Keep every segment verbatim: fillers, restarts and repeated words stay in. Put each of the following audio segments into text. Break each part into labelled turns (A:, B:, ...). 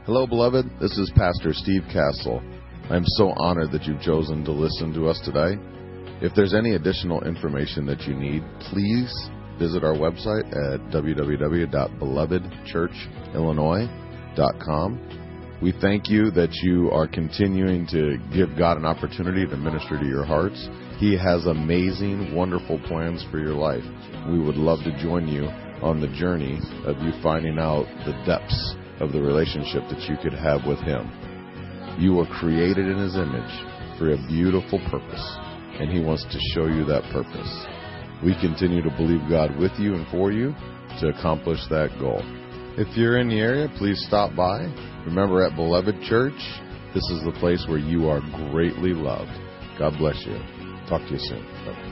A: Hello, beloved. This is Pastor Steve Castle. I'm so honored that you've chosen to listen to us today. If there's any additional information that you need, please visit our website at w w w dot beloved church illinois dot com. We thank you that you are continuing to give God an opportunity to minister to your hearts. He has amazing, wonderful plans for your life. We would love to join you on the journey of you finding out the depths of the relationship that you could have with Him. You were created in His image for a beautiful purpose, and He wants to show you that purpose. We continue to believe God with you and for you to accomplish that goal. If you're in the area, please stop by. Remember, at Beloved Church, this is the place where you are greatly loved. God bless you. Talk to you soon. Bye-bye.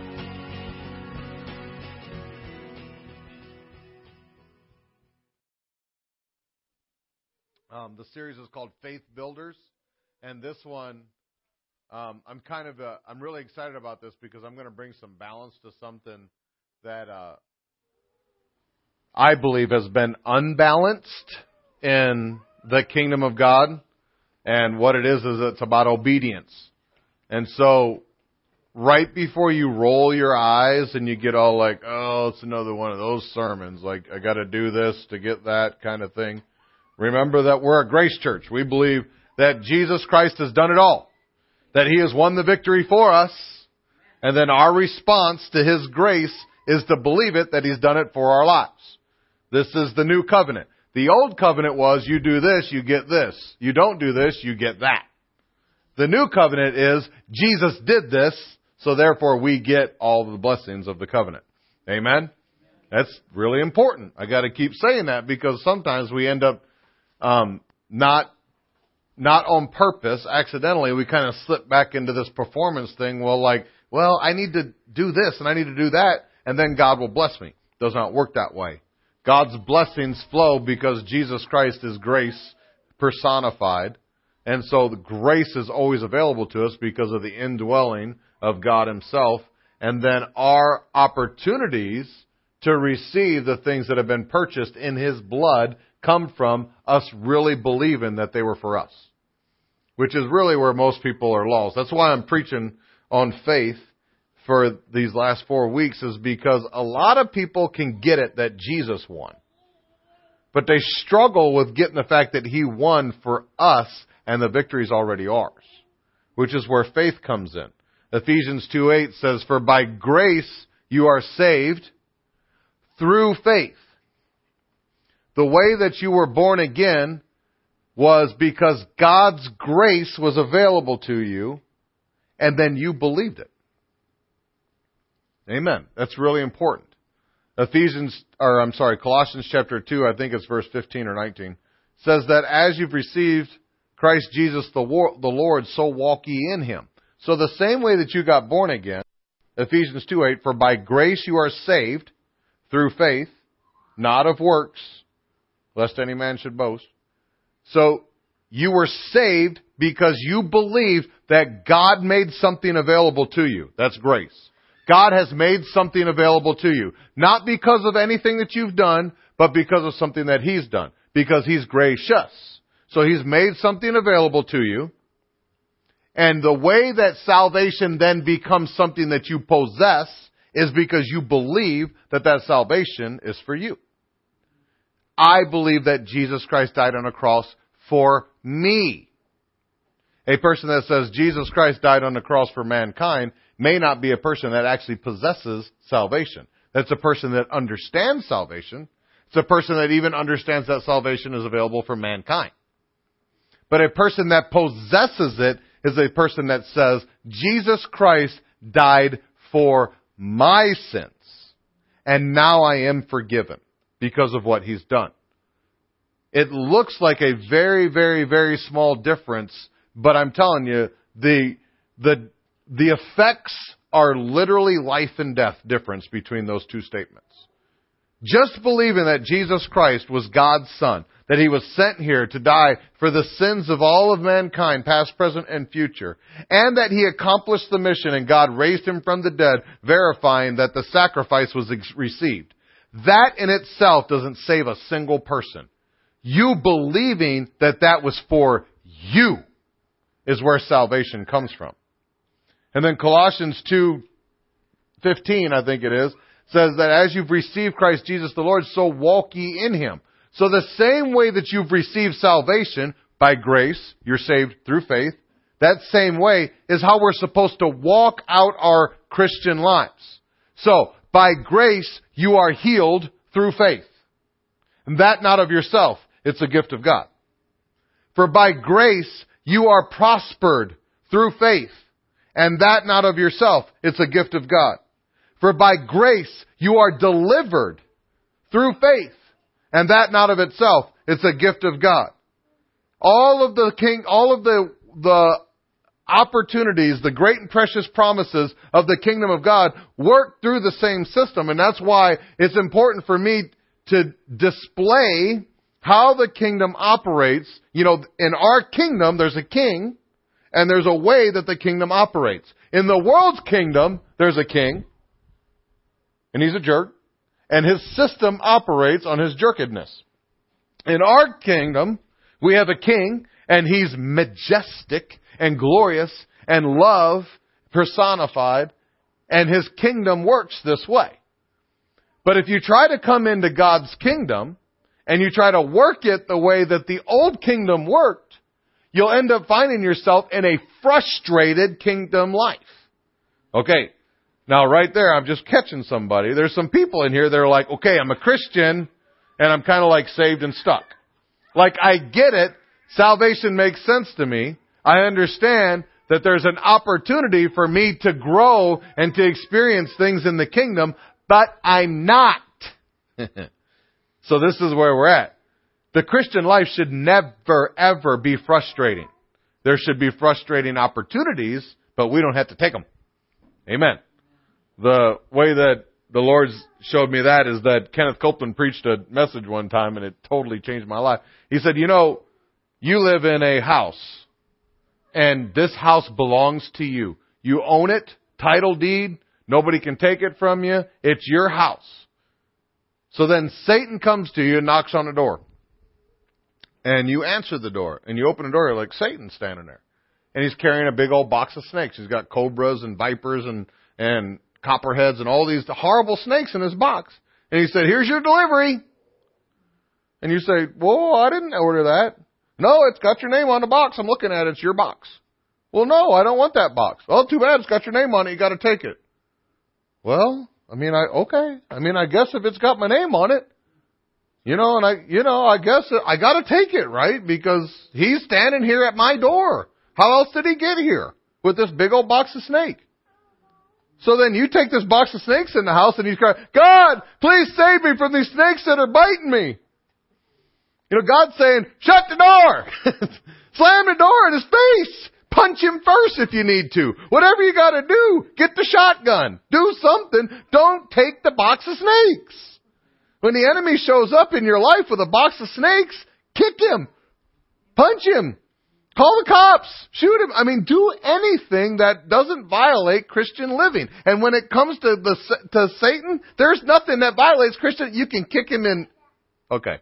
B: Um, the series is called Faith Builders, and this one, um, I'm kind of, uh, I'm really excited about this because I'm going to bring some balance to something that uh, I believe has been unbalanced in the kingdom of God, and what it is is it's about obedience. And so, right before you roll your eyes and you get all like, oh, it's another one of those sermons, like I got to do this to get that kind of thing. Remember that we're a grace church. We believe that Jesus Christ has done it all. That He has won the victory for us. And then our response to His grace is to believe it, that He's done it for our lives. This is the new covenant. The old covenant was you do this, you get this. You don't do this, you get that. The new covenant is Jesus did this, so therefore we get all the blessings of the covenant. Amen? That's really important. I got to keep saying that because sometimes we end up Um, not, not on purpose, accidentally, we kind of slip back into this performance thing. Well, like, well, I need to do this and I need to do that, and then God will bless me. It does not work that way. God's blessings flow because Jesus Christ is grace personified. And so the grace is always available to us because of the indwelling of God Himself. And then our opportunities to receive the things that have been purchased in His blood come from us really believing that they were for us, which is really where most people are lost. That's why I'm preaching on faith for these last four weeks, is because a lot of people can get it that Jesus won, but they struggle with getting the fact that He won for us and the victory is already ours, which is where faith comes in. Ephesians two eight says, "For by grace you are saved through faith." The way that you were born again was because God's grace was available to you, and then you believed it. Amen. That's really important. Ephesians, or I'm sorry, Colossians chapter two, I think it's verse fifteen or nineteen, says that as you've received Christ Jesus the Lord, so walk ye in Him. So the same way that you got born again, Ephesians two eight, "For by grace you are saved through faith, not of works, lest any man should boast." So you were saved because you believed that God made something available to you. That's grace. God has made something available to you. Not because of anything that you've done, but because of something that He's done. Because He's gracious. So He's made something available to you. And the way that salvation then becomes something that you possess is because you believe that that salvation is for you. I believe that Jesus Christ died on a cross for me. A person that says Jesus Christ died on the cross for mankind may not be a person that actually possesses salvation. That's a person that understands salvation. It's a person that even understands that salvation is available for mankind. But a person that possesses it is a person that says Jesus Christ died for my sins, and now I am forgiven because of what He's done. It looks like a very, very, very small difference, but I'm telling you, the, the, the effects are literally life and death difference between those two statements. Just believing that Jesus Christ was God's Son, that He was sent here to die for the sins of all of mankind, past, present, and future, and that He accomplished the mission and God raised Him from the dead, verifying that the sacrifice was ex- received. That in itself doesn't save a single person. You believing that that was for you is where salvation comes from. And then Colossians two fifteen, I think it is, says that as you've received Christ Jesus the Lord, so walk ye in Him. So the same way that you've received salvation by grace, you're saved through faith, that same way is how we're supposed to walk out our Christian lives. So, by grace, you are healed through faith. And that not of yourself, it's a gift of God. For by grace, you are prospered through faith. And that not of yourself, it's a gift of God. For by grace, you are delivered through faith. And that not of itself, it's a gift of God. All of the king, all of the, the opportunities, the great and precious promises of the kingdom of God work through the same system. And that's why it's important for me to display how the kingdom operates. You know, in our kingdom, there's a king, and there's a way that the kingdom operates. In the world's kingdom, there's a king, and he's a jerk, and his system operates on his jerkedness. In our kingdom, we have a king, and he's majestic and glorious and love personified, and his kingdom works this way. But if you try to come into God's kingdom, and you try to work it the way that the old kingdom worked, you'll end up finding yourself in a frustrated kingdom life. Okay, now right there, I'm just catching somebody. There's some people in here that are like, okay, I'm a Christian, and I'm kind of like saved and stuck. Like, I get it. Salvation makes sense to me. I understand that there's an opportunity for me to grow and to experience things in the kingdom, but I'm not. So this is where we're at. The Christian life should never, ever be frustrating. There should be frustrating opportunities, but we don't have to take them. Amen. The way that the Lord showed me that is that Kenneth Copeland preached a message one time, and it totally changed my life. He said, you know, you live in a house, and this house belongs to you. You own it, title deed. Nobody can take it from you. It's your house. So then Satan comes to you and knocks on the door. And you answer the door. And you open the door, you're like, Satan's standing there. And he's carrying a big old box of snakes. He's got cobras and vipers and, and copperheads and all these horrible snakes in his box. And he said, here's your delivery. And you say, whoa, I didn't order that. No, it's got your name on the box. I'm looking at it. It's your box. Well, no, I don't want that box. Oh, too bad. It's got your name on it. You got to take it. Well, I mean, I, okay. I mean, I guess if it's got my name on it, you know, and I, you know, I guess I got to take it, right? Because he's standing here at my door. How else did he get here with this big old box of snake? So then you take this box of snakes in the house and he's crying, God, please save me from these snakes that are biting me. You know, God's saying, shut the door. Slam the door in his face. Punch him first if you need to. Whatever you got to do, get the shotgun. Do something. Don't take the box of snakes. When the enemy shows up in your life with a box of snakes, kick him. Punch him. Call the cops. Shoot him. I mean, do anything that doesn't violate Christian living. And when it comes to the to Satan, there's nothing that violates Christian. You can kick him in. Okay.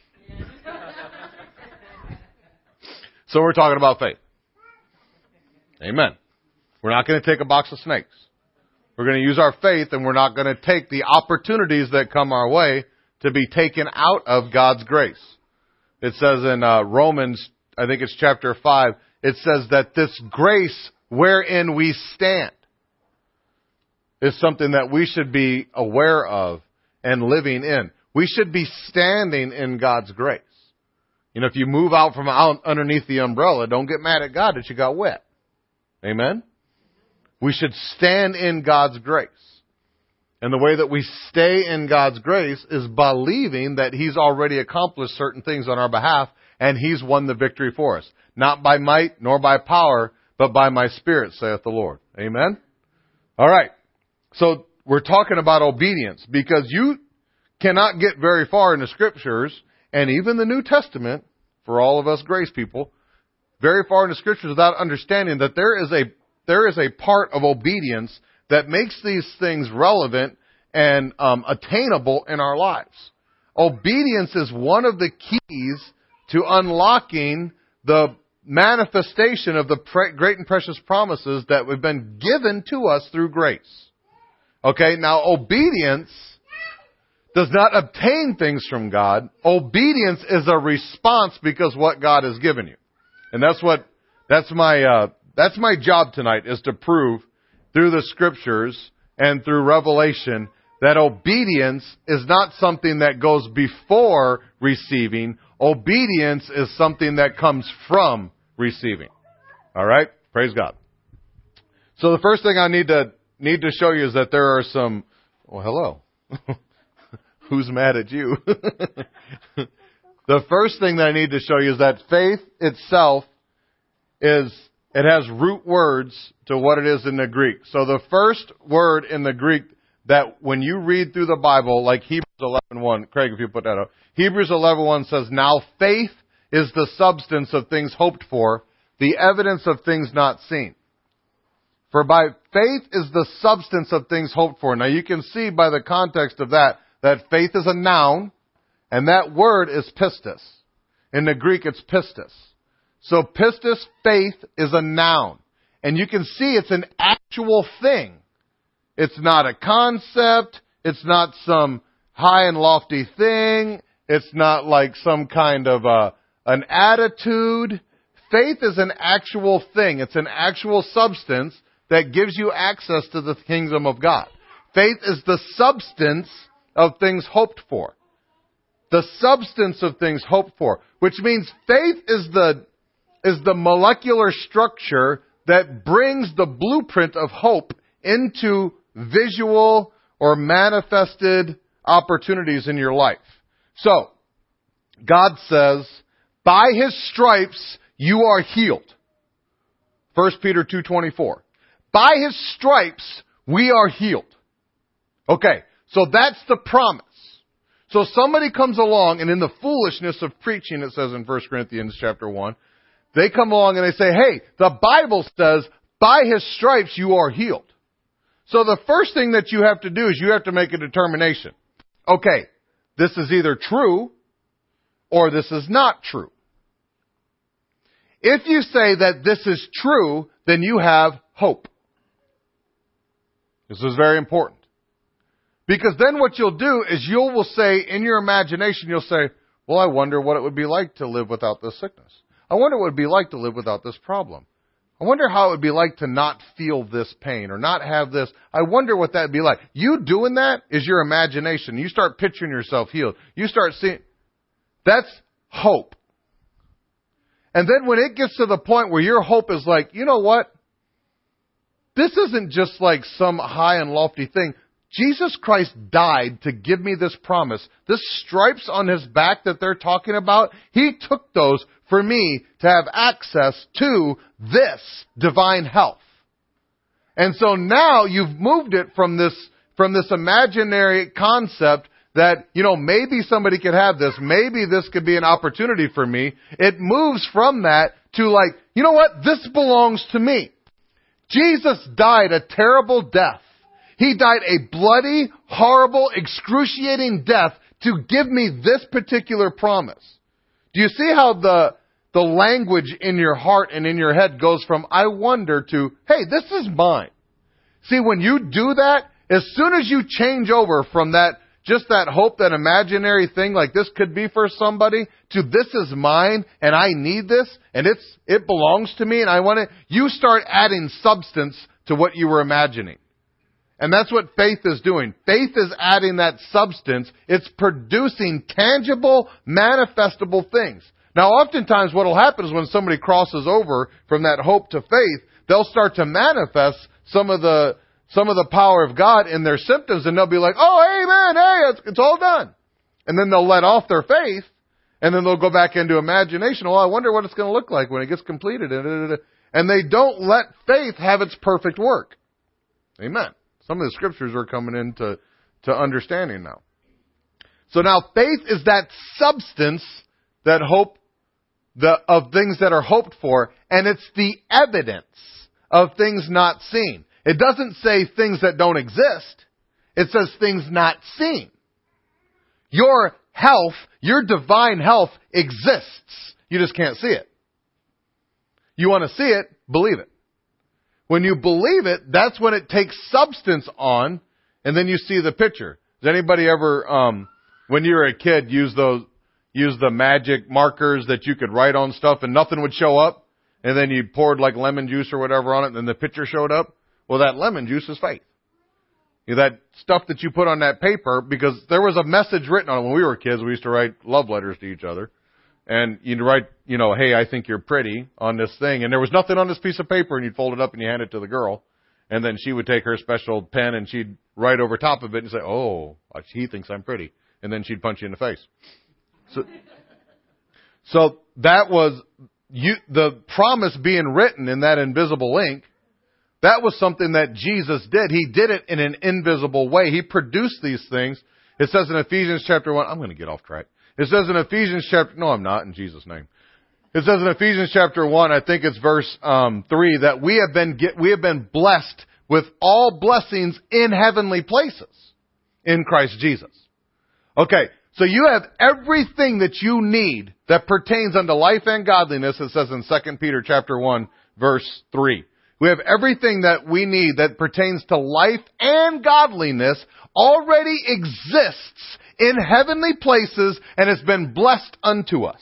B: So we're talking about faith. Amen. We're not going to take a box of snakes. We're going to use our faith, and we're not going to take the opportunities that come our way to be taken out of God's grace. It says in uh, Romans, I think it's chapter five, it says that this grace wherein we stand is something that we should be aware of and living in. We should be standing in God's grace. You know, if you move out from out underneath the umbrella, don't get mad at God that you got wet. Amen? We should stand in God's grace. And the way that we stay in God's grace is believing that He's already accomplished certain things on our behalf and He's won the victory for us. Not by might nor by power, but by my Spirit, saith the Lord. Amen? All right. So we're talking about obedience because you cannot get very far in the Scriptures and even the New Testament, for all of us grace people, very far in the Scriptures without understanding that there is a there is a part of obedience that makes these things relevant and um, attainable in our lives. obedience is one of the keys to unlocking the manifestation of the pre- great and precious promises that have been given to us through grace. Okay, now obedience does not obtain things from God. Obedience is a response because what God has given you. And that's what, that's my, uh, that's my job tonight, is to prove through the scriptures and through revelation that obedience is not something that goes before receiving. Obedience is something that comes from receiving. All right? Praise God. So the first thing I need to need to show you is that there are some, well, hello. Who's mad at you? The first thing that I need to show you is that faith itself is, it has root words to what it is in the Greek. So the first word in the Greek that when you read through the Bible, like Hebrews eleven one, Craig, if you put that up, Hebrews eleven one says, now faith is the substance of things hoped for, the evidence of things not seen. For by faith is the substance of things hoped for. Now you can see by the context of that, that faith is a noun, and that word is pistis. In the Greek, it's pistis. So pistis, faith, is a noun. And you can see it's an actual thing. It's not a concept. It's not some high and lofty thing. It's not like some kind of a, an attitude. Faith is an actual thing. It's an actual substance that gives you access to the kingdom of God. Faith is the substance of things hoped for. The substance of things hoped for. Which means faith is the, is the molecular structure that brings the blueprint of hope into visual or manifested opportunities in your life. So, God says, by His stripes you are healed. First Peter two twenty-four. By His stripes we are healed. Okay, so that's the promise. So somebody comes along, and in the foolishness of preaching, it says in First Corinthians chapter one, they come along and they say, hey, the Bible says, by His stripes you are healed. So the first thing that you have to do is you have to make a determination. Okay, this is either true or this is not true. If you say that this is true, then you have hope. This is very important. Because then what you'll do is you will say, in your imagination, you'll say, well, I wonder what it would be like to live without this sickness. I wonder what it would be like to live without this problem. I wonder how it would be like to not feel this pain or not have this. I wonder what that would be like. You doing that is your imagination. You start picturing yourself healed. You start seeing. That's hope. And then when it gets to the point where your hope is like, you know what? This isn't just like some high and lofty thing. Jesus Christ died to give me this promise. This stripes on His back that they're talking about, He took those for me to have access to this divine health. And so now you've moved it from this, from this imaginary concept that, you know, maybe somebody could have this. Maybe this could be an opportunity for me. It moves from that to like, you know what? This belongs to me. Jesus died a terrible death. He died a bloody, horrible, excruciating death to give me this particular promise. Do you see how the, the language in your heart and in your head goes from, I wonder, to, hey, this is mine. See, when you do that, as soon as you change over from that, just that hope, that imaginary thing like this could be for somebody, to this is mine and I need this and it's, it belongs to me and I want it, you start adding substance to what you were imagining. And that's what faith is doing. Faith is adding that substance. It's producing tangible, manifestable things. Now, oftentimes what will happen is when somebody crosses over from that hope to faith, they'll start to manifest some of the some of the power of God in their symptoms, and they'll be like, oh, amen, hey, it's, it's all done. And then they'll let off their faith, and then they'll go back into imagination. Oh, I wonder what it's going to look like when it gets completed. And they don't let faith have its perfect work. Amen. Some of the scriptures are coming into to understanding now. So now faith is that substance that hope the of things that are hoped for, and it's the evidence of things not seen. It doesn't say things that don't exist. It says things not seen. Your health, your divine health exists. You just can't see it. You want to see it, believe it. When you believe it, that's when it takes substance on, and then you see the picture. Does anybody ever, um, when you were a kid, use those, use the magic markers that you could write on stuff and nothing would show up? And then you poured like lemon juice or whatever on it, and then the picture showed up? Well, that lemon juice is faith. You know, that stuff that you put on that paper, because there was a message written on it. When we were kids, we used to write love letters to each other. And you'd write, you know, hey, I think you're pretty on this thing. And there was nothing on this piece of paper, and you'd fold it up and you hand it to the girl. And then she would take her special pen and she'd write over top of it and say, oh, he thinks I'm pretty. And then she'd punch you in the face. So, so that was you, the promise being written in that invisible ink. That was something that Jesus did. He did it in an invisible way. He produced these things. It says in Ephesians chapter one, I'm going to get off track. It says in Ephesians chapter, no, I'm not, in Jesus' name. It says in Ephesians chapter one, I think it's verse um, three, that we have been get, we have been blessed with all blessings in heavenly places in Christ Jesus. Okay, so you have everything that you need that pertains unto life and godliness. It says in Second Peter chapter one, verse three. We have everything that we need that pertains to life and godliness already exists in heavenly places and has been blessed unto us.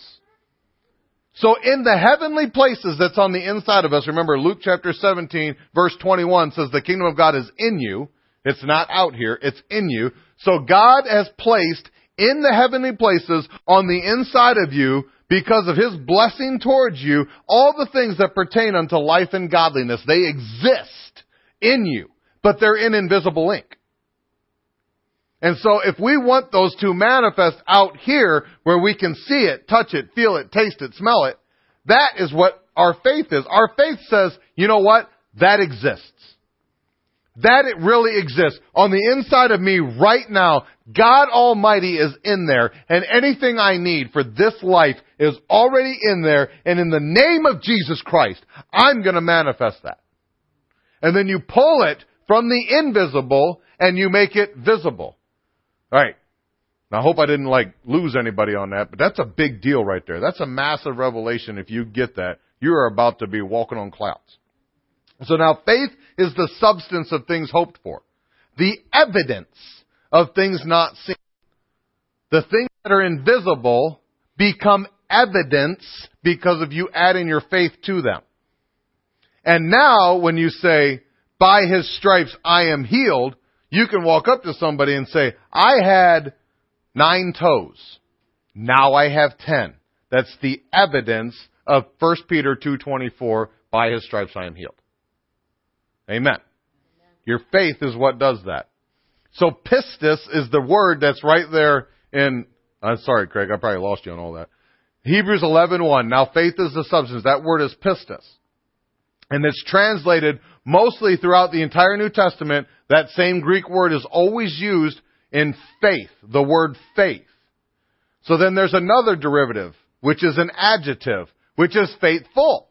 B: So in the heavenly places that's on the inside of us, remember Luke chapter seventeen, verse twenty-one says the kingdom of God is in you. It's not out here, it's in you. So God has placed in the heavenly places on the inside of you, because of His blessing towards you, all the things that pertain unto life and godliness, they exist in you, but they're in invisible ink. And so if we want those to manifest out here, where we can see it, touch it, feel it, taste it, smell it, that is what our faith is. Our faith says, you know what? That exists. That it really exists. On the inside of me right now, God Almighty is in there, and anything I need for this life is already in there, and in the name of Jesus Christ, I'm going to manifest that. And then you pull it from the invisible, and you make it visible. All right. Now, I hope I didn't, like, lose anybody on that, but that's a big deal right there. That's a massive revelation. If you get that, you are about to be walking on clouds. So now faith is the substance of things hoped for, the evidence of things not seen. The things that are invisible become evidence because of you adding your faith to them. And now when you say, by His stripes I am healed, you can walk up to somebody and say, I had nine toes. Now I have ten. That's the evidence of First Peter two twenty-four, by His stripes I am healed. Amen. Amen. Your faith is what does that. So pistis is the word that's right there in, I'm sorry, Craig, I probably lost you on all that. Hebrews eleven one. Now faith is the substance. That word is pistis. And it's translated mostly throughout the entire New Testament. That same Greek word is always used in faith, the word faith. So then there's another derivative, which is an adjective, which is faithful.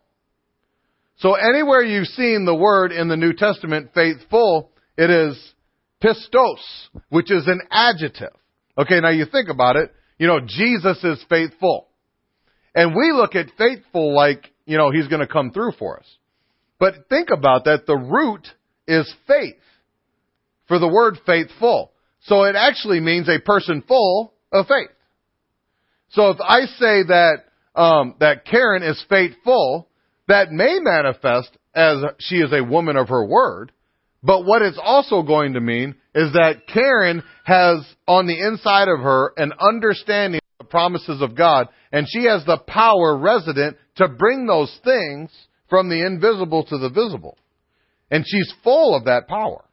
B: So anywhere you've seen the word in the New Testament, faithful, it is pistos, which is an adjective. Okay, now you think about it. You know, Jesus is faithful. And we look at faithful like, you know, He's going to come through for us. But think about that. The root is faith for the word faithful. So it actually means a person full of faith. So if I say that, um, that Karen is faithful, that may manifest as she is a woman of her word. But what it's also going to mean is that Karen has on the inside of her an understanding of the promises of God, and she has the power resident to bring those things from the invisible to the visible. And she's full of that power.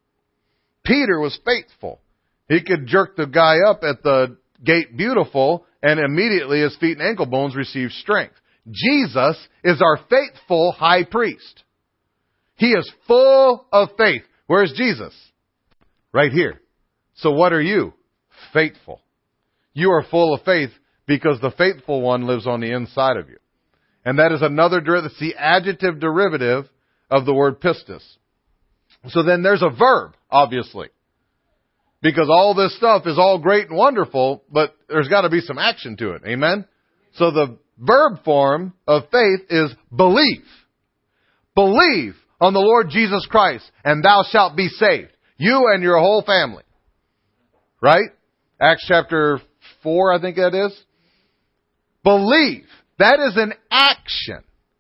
B: Peter was faithful. He could jerk the guy up at the gate beautiful, and immediately his feet and ankle bones received strength. Jesus is our faithful high priest. He is full of faith. Where's Jesus? Right here. So what are you? Faithful. You are full of faith because the faithful one lives on the inside of you. And that is another derivative. It's the adjective derivative of the word pistis. So then there's a verb, obviously. Because all this stuff is all great and wonderful, but there's got to be some action to it. Amen? So the verb form of faith is believe. Believe on the Lord Jesus Christ, and thou shalt be saved. You and your whole family. Right? Acts chapter four, I think that is. Believe. That is an action.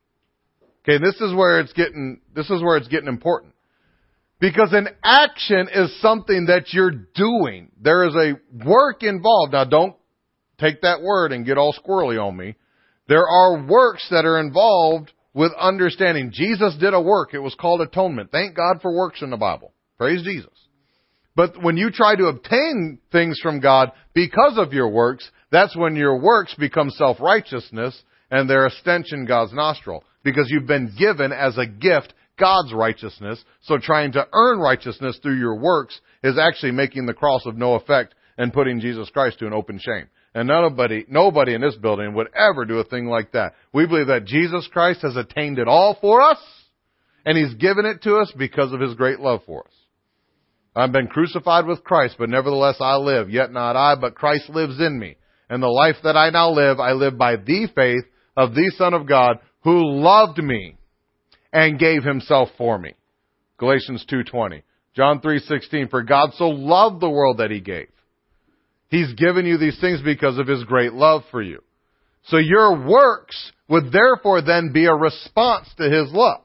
B: Okay, this is where it's getting, this is where it's getting important. Because an action is something that you're doing. There is a work involved. Now don't take that word and get all squirrely on me. There are works that are involved with understanding. Jesus did a work. It was called atonement. Thank God for works in the Bible. Praise Jesus. But when you try to obtain things from God because of your works, that's when your works become self-righteousness and they're a stench in God's nostril. Because you've been given as a gift God's righteousness. So trying to earn righteousness through your works is actually making the cross of no effect and putting Jesus Christ to an open shame. And nobody, nobody in this building would ever do a thing like that. We believe that Jesus Christ has attained it all for us, and He's given it to us because of His great love for us. I've been crucified with Christ, but nevertheless I live, yet not I, but Christ lives in me. And the life that I now live, I live by the faith of the Son of God, who loved me and gave Himself for me. Galatians two twenty. John three sixteen. For God so loved the world that He gave. He's given you these things because of His great love for you. So your works would therefore then be a response to His love.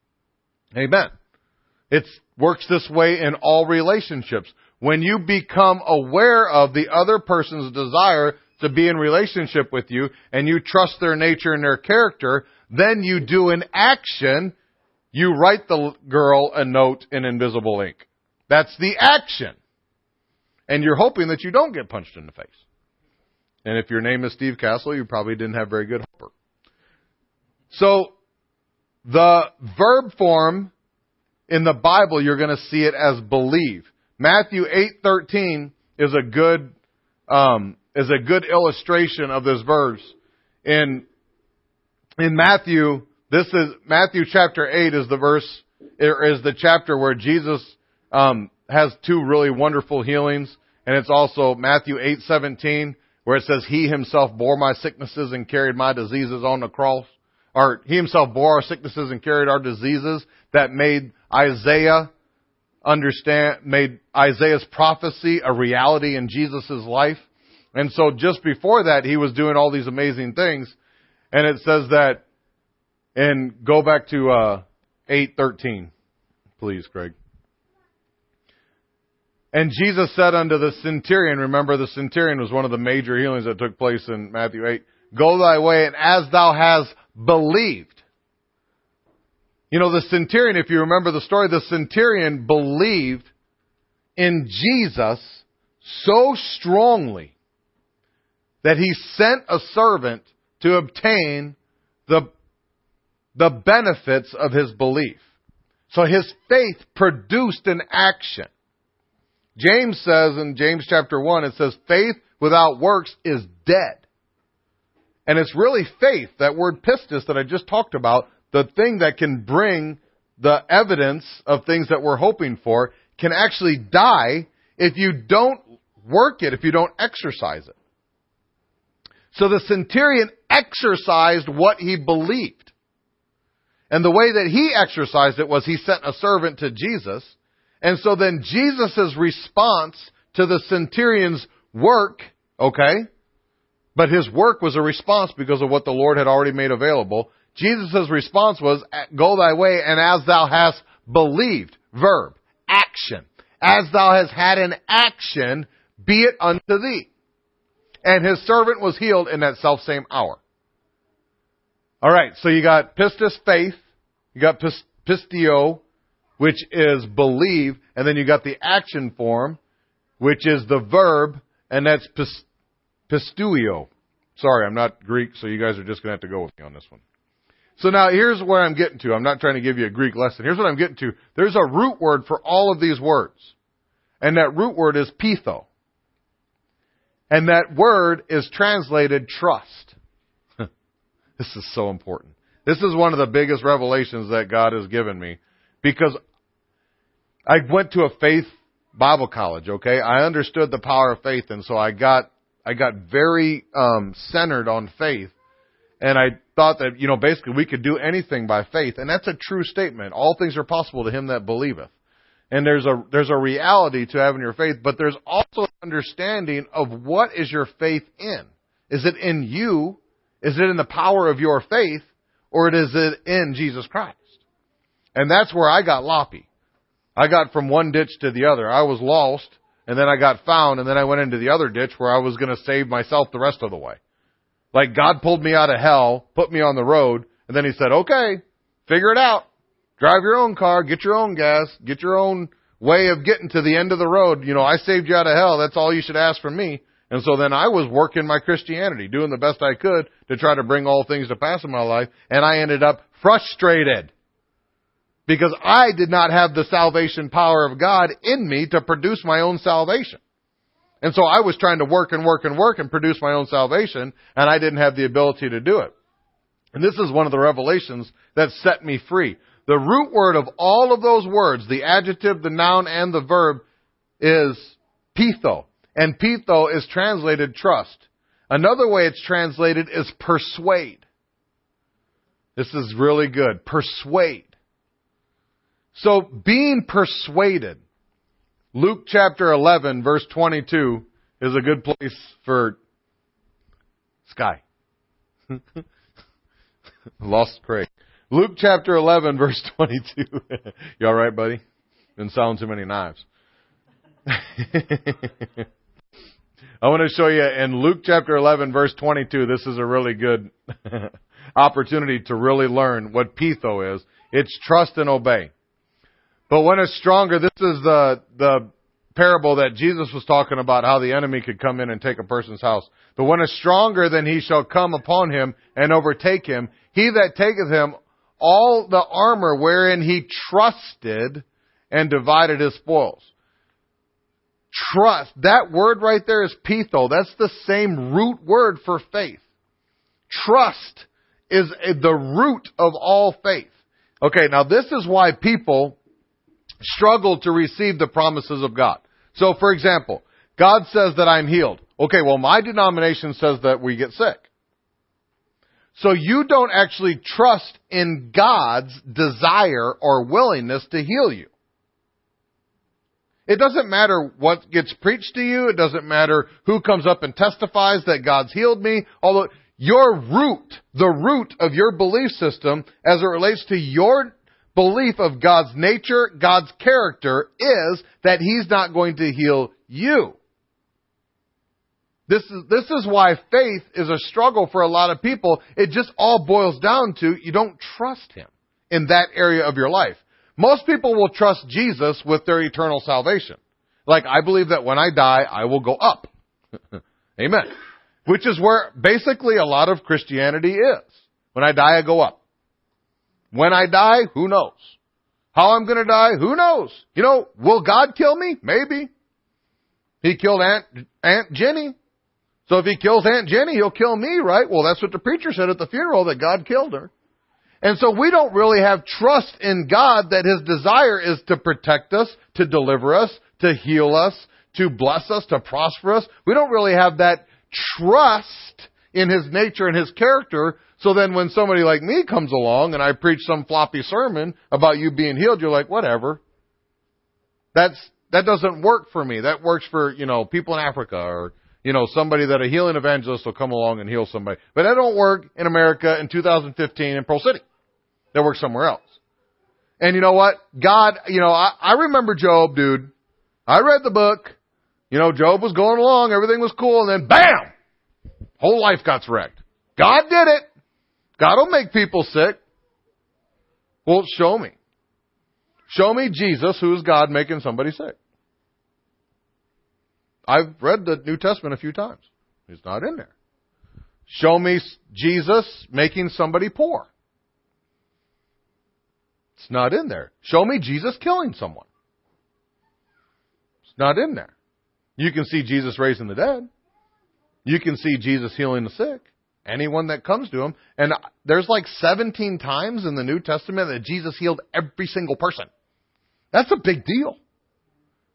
B: Amen. It works this way in all relationships. When you become aware of the other person's desire to be in relationship with you and you trust their nature and their character, then you do an action. You write the girl a note in invisible ink. That's the action. And you're hoping that you don't get punched in the face. And if your name is Steve Castle, you probably didn't have very good hopper. So, the verb form in the Bible, you're going to see it as believe. Matthew eight thirteen is a good, um, is a good illustration of this verse. In, in Matthew, this is, Matthew chapter eight is the verse, is the chapter where Jesus, um, has two really wonderful healings. And it's also Matthew eight seventeen, where it says, He Himself bore my sicknesses and carried my diseases on the cross. Or He Himself bore our sicknesses and carried our diseases. That made Isaiah understand, made Isaiah's prophecy a reality in Jesus' life. And so just before that, He was doing all these amazing things. And it says that, and go back to uh, eight thirteen, please, Craig. And Jesus said unto the centurion, remember the centurion was one of the major healings that took place in Matthew eight, Go thy way, and as thou hast believed. You know, the centurion, if you remember the story, the centurion believed in Jesus so strongly that he sent a servant to obtain the, the benefits of his belief. So his faith produced an action. James says in James chapter one, it says, faith without works is dead. And it's really faith, that word pistis that I just talked about, the thing that can bring the evidence of things that we're hoping for, can actually die if you don't work it, if you don't exercise it. So the centurion exercised what he believed. And the way that he exercised it was he sent a servant to Jesus. And so then Jesus' response to the centurion's work, okay, but his work was a response because of what the Lord had already made available. Jesus' response was, go thy way, and as thou hast believed, verb, action. As thou hast had an action, be it unto thee. And his servant was healed in that selfsame hour. All right, so you got pistis, faith. You got pistio, which is believe, and then you got the action form, which is the verb, and that's pis, pistuio. Sorry, I'm not Greek, so you guys are just going to have to go with me on this one. So now here's where I'm getting to. I'm not trying to give you a Greek lesson. Here's what I'm getting to. There's a root word for all of these words, and that root word is pitho. And that word is translated trust. This is so important. This is one of the biggest revelations that God has given me, because I went to a faith Bible college, okay? I understood the power of faith, and so I got I got very um, centered on faith. And I thought that, you know, basically we could do anything by faith. And that's a true statement. All things are possible to him that believeth. And there's a there's a reality to having your faith, but there's also an understanding of what is your faith in. Is it in you? Is it in the power of your faith? Or is it in Jesus Christ? And that's where I got loppy. I got from one ditch to the other. I was lost, and then I got found, and then I went into the other ditch where I was going to save myself the rest of the way. Like God pulled me out of hell, put me on the road, and then he said, okay, figure it out. Drive your own car, get your own gas, get your own way of getting to the end of the road. You know, I saved you out of hell. That's all you should ask from me. And so then I was working my Christianity, doing the best I could to try to bring all things to pass in my life. And I ended up frustrated because I did not have the salvation power of God in me to produce my own salvation. And so I was trying to work and work and work and produce my own salvation, and I didn't have the ability to do it. And this is one of the revelations that set me free. The root word of all of those words, the adjective, the noun, and the verb, is pitho. And pitho is translated trust. Another way it's translated is persuade. This is really good. Persuade. So being persuaded. Luke chapter eleven, verse twenty-two, is a good place for Sky. Lost Craig. Luke chapter eleven, verse twenty-two. You all right, buddy? Been selling too many knives. I want to show you in Luke chapter eleven, verse twenty-two. This is a really good opportunity to really learn what pitho is. It's trust and obey. But when it's stronger, this is the, the parable that Jesus was talking about, how the enemy could come in and take a person's house. But when it's stronger, then he shall come upon him and overtake him. He that taketh him all the armor wherein he trusted and divided his spoils. Trust. That word right there is pitho. That's the same root word for faith. Trust is the root of all faith. Okay, now this is why people struggle to receive the promises of God. So, for example, God says that I'm healed. Okay, well, my denomination says that we get sick. So you don't actually trust in God's desire or willingness to heal you. It doesn't matter what gets preached to you. It doesn't matter who comes up and testifies that God's healed me. Although your root, the root of your belief system as it relates to your belief of God's nature, God's character, is that He's not going to heal you. This is, this is why faith is a struggle for a lot of people. It just all boils down to you don't trust Him in that area of your life. Most people will trust Jesus with their eternal salvation. Like, I believe that when I die, I will go up. Amen. Which is where basically a lot of Christianity is. When I die, I go up. When I die, who knows? How I'm going to die, who knows? You know, will God kill me? Maybe. He killed Aunt, Aunt Jenny. So if He kills Aunt Jenny, He'll kill me, right? Well, that's what the preacher said at the funeral, that God killed her. And so we don't really have trust in God that His desire is to protect us, to deliver us, to heal us, to bless us, to prosper us. We don't really have that trust in His nature and His character. So then when somebody like me comes along and I preach some floppy sermon about you being healed, you're like, whatever. That's, that doesn't work for me. That works for, you know, people in Africa, or, you know, somebody that a healing evangelist will come along and heal somebody. But that don't work in America in two thousand fifteen in Pearl City. That works somewhere else. And you know what? God, you know, I, I remember Job, dude. I read the book. You know, Job was going along. Everything was cool. And then, bam! Whole life got wrecked. God did it. God will make people sick. Well, show me. Show me Jesus, who is God, making somebody sick. I've read the New Testament a few times. He's not in there. Show me Jesus making somebody poor. It's not in there. Show me Jesus killing someone. It's not in there. You can see Jesus raising the dead. You can see Jesus healing the sick. Anyone that comes to Him. And there's like seventeen times in the New Testament that Jesus healed every single person. That's a big deal.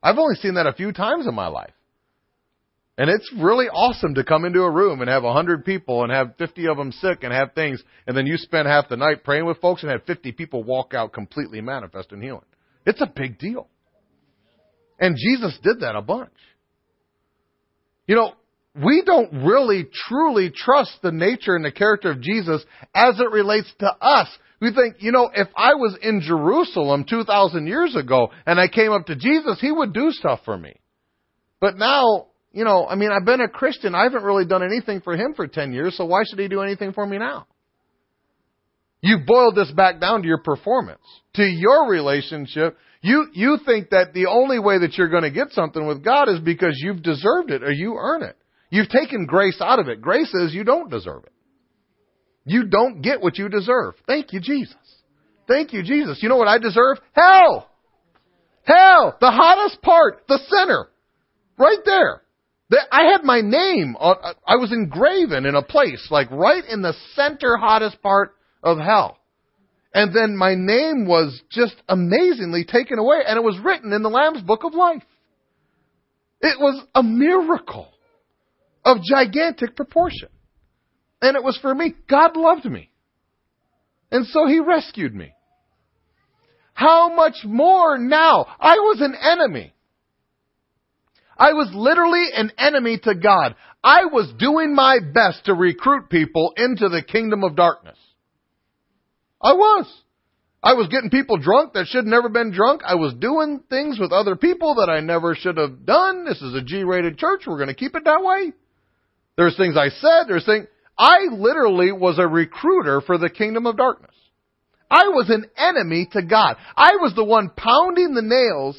B: I've only seen that a few times in my life. And it's really awesome to come into a room and have one hundred people and have fifty of them sick and have things, and then you spend half the night praying with folks and have fifty people walk out completely manifest and healing. It's a big deal. And Jesus did that a bunch. You know, we don't really truly trust the nature and the character of Jesus as it relates to us. We think, you know, if I was in Jerusalem two thousand years ago and I came up to Jesus, he would do stuff for me. But now, you know, I mean, I've been a Christian. I haven't really done anything for him for ten years, so why should he do anything for me now? You've boiled this back down to your performance, to your relationship. You, you think that the only way that you're going to get something with God is because you've deserved it or you earn it. You've taken grace out of it. Grace is you don't deserve it. You don't get what you deserve. Thank you, Jesus. Thank you, Jesus. You know what I deserve? Hell. Hell. The hottest part. The center. Right there. I had my name. On, I was engraven in a place, like right in the center hottest part of hell. And then my name was just amazingly taken away, and it was written in the Lamb's Book of Life. It was a miracle of gigantic proportion. And it was for me. God loved me. And so he rescued me. How much more now? I was an enemy. I was literally an enemy to God. I was doing my best to recruit people into the kingdom of darkness. I was. I was getting people drunk that should have never been drunk. I was doing things with other people that I never should have done. This is a G-rated church. We're going to keep it that way. There's things I said. There's things. I literally was a recruiter for the kingdom of darkness. I was an enemy to God. I was the one pounding the nails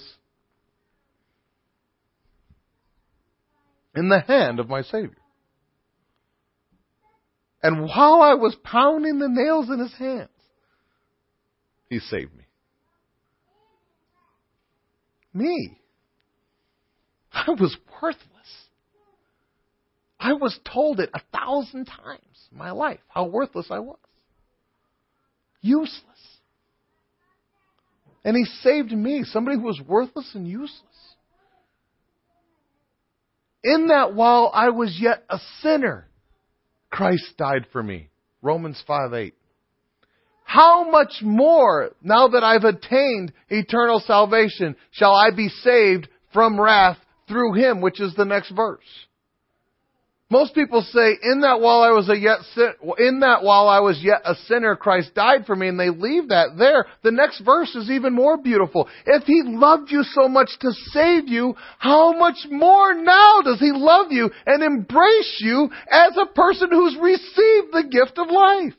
B: in the hand of my Savior. And while I was pounding the nails in his hands, he saved me. Me. I was worthless. I was told it a thousand times in my life, how worthless I was. Useless. And he saved me, somebody who was worthless and useless. In that while I was yet a sinner, Christ died for me. Romans five eight. How much more, now that I've attained eternal salvation, shall I be saved from wrath through him, which is the next verse. Most people say, in that while I was a yet in that while I was yet a sinner, Christ died for me, and they leave that there. The next verse is even more beautiful. If he loved you so much to save you, how much more now does he love you and embrace you as a person who's received the gift of life?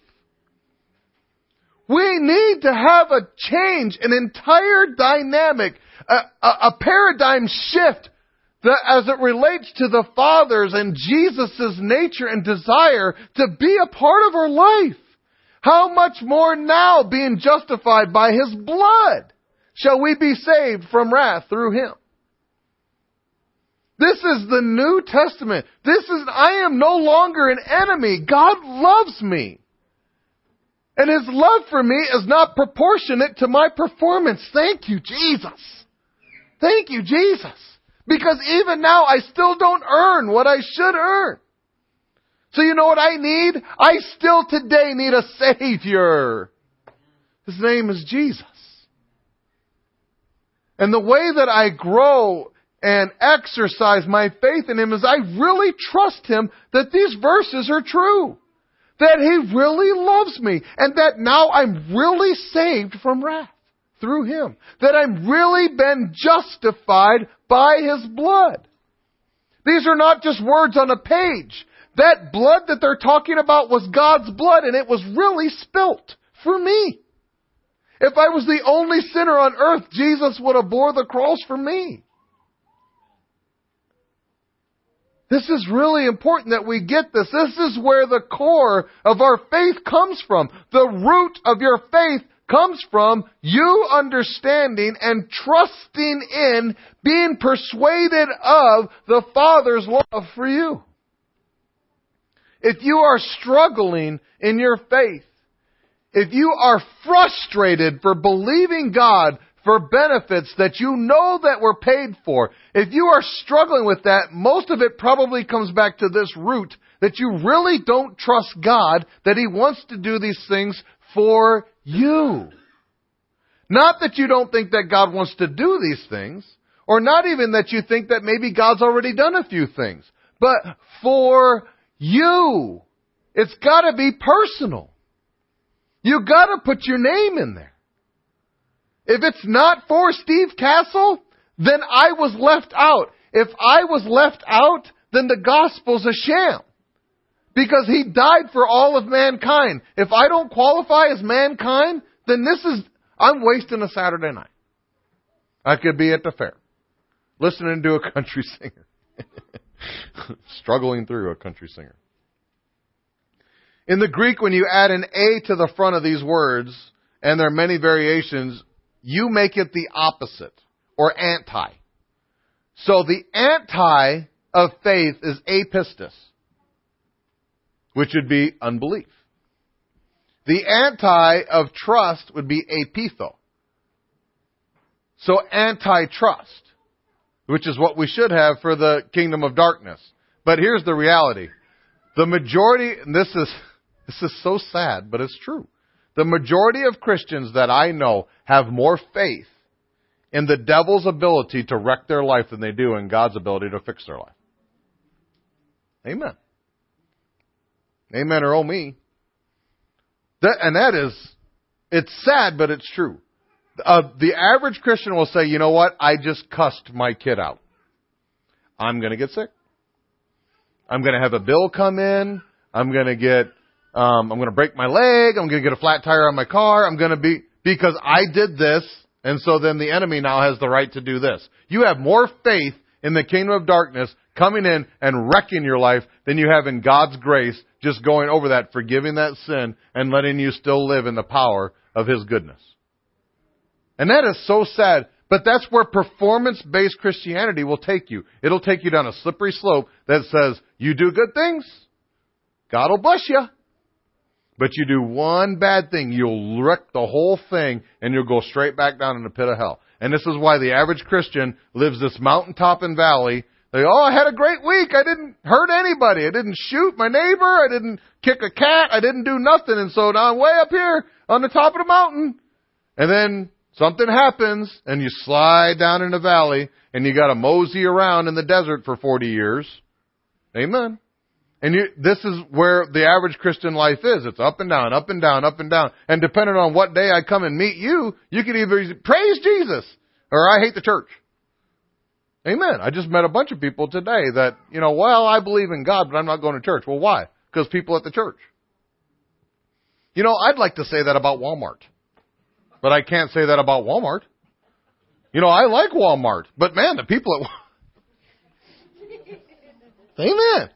B: We need to have a change, an entire dynamic, a, a, a paradigm shift that as it relates to the Father's and Jesus' nature and desire to be a part of our life. How much more now, being justified by his blood, shall we be saved from wrath through him? This is the New Testament. This is, I am no longer an enemy. God loves me. And his love for me is not proportionate to my performance. Thank you, Jesus. Thank you, Jesus. Because even now, I still don't earn what I should earn. So you know what I need? I still today need a Savior. His name is Jesus. And the way that I grow and exercise my faith in him is I really trust him that these verses are true. That he really loves me. And that now I'm really saved from wrath through him. That I'm really been justified by his blood. These are not just words on a page. That blood that they're talking about was God's blood, and it was really spilt for me. If I was the only sinner on earth, Jesus would have bore the cross for me. This is really important that we get this. This is where the core of our faith comes from. The root of your faith comes from you understanding and trusting in, being persuaded of the Father's love for you. If you are struggling in your faith, if you are frustrated for believing God for benefits that you know that were paid for. If you are struggling with that, most of it probably comes back to this root that you really don't trust God, that He wants to do these things for you. Not that you don't think that God wants to do these things, or not even that you think that maybe God's already done a few things, but for you. It's got to be personal. You got to put your name in there. If it's not for Steve Castle, then I was left out. If I was left out, then the gospel's a sham. Because He died for all of mankind. If I don't qualify as mankind, then this is, I'm wasting a Saturday night. I could be at the fair, listening to a country singer. Struggling through a country singer. In the Greek, when you add an A to the front of these words, and there are many variations, you make it the opposite, or anti. So the anti of faith is apistis, which would be unbelief. The anti of trust would be apitho. So antitrust, which is what we should have for the kingdom of darkness. But here's the reality. The majority, and this is, this is so sad, but it's true. The majority of Christians that I know have more faith in the devil's ability to wreck their life than they do in God's ability to fix their life. Amen. Amen or oh me. That, and that is, it's sad, but it's true. Uh, the average Christian will say, you know what? I just cussed my kid out. I'm going to get sick. I'm going to have a bill come in. I'm going to get, um, I'm going to break my leg. I'm going to get a flat tire on my car. I'm going to be, because I did this. And so then the enemy now has the right to do this. You have more faith in the kingdom of darkness coming in and wrecking your life than you have in God's grace, just going over that, forgiving that sin and letting you still live in the power of His goodness. And that is so sad, but that's where performance-based Christianity will take you. It'll take you down a slippery slope that says, you do good things, God will bless you. But you do one bad thing, you'll wreck the whole thing, and you'll go straight back down in the pit of hell. And this is why the average Christian lives this mountaintop and valley. They go, oh, I had a great week. I didn't hurt anybody. I didn't shoot my neighbor. I didn't kick a cat. I didn't do nothing. And so now I'm way up here on the top of the mountain. And then something happens, and you slide down in the valley, and you got to mosey around in the desert for forty years. Amen. And you, this is where the average Christian life is. It's up and down, up and down, up and down. And depending on what day I come and meet you, you can either praise Jesus or I hate the church. Amen. I just met a bunch of people today that, you know, well, I believe in God, but I'm not going to church. Well, why? Because people at the church. You know, I'd like to say that about Walmart, but I can't say that about Walmart. You know, I like Walmart, but man, the people at Amen.